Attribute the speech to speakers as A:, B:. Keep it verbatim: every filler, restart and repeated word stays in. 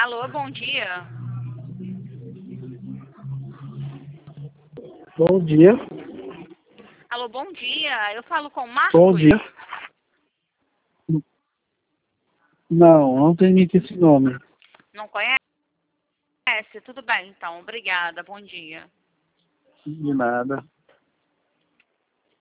A: Alô, bom dia.
B: Bom dia.
A: Alô, bom dia. Eu falo com o Marcos?
B: Bom dia. Não, não tem ninguém com esse nome.
A: Não conhece? Tudo bem, então. Obrigada. Bom dia.
B: De nada.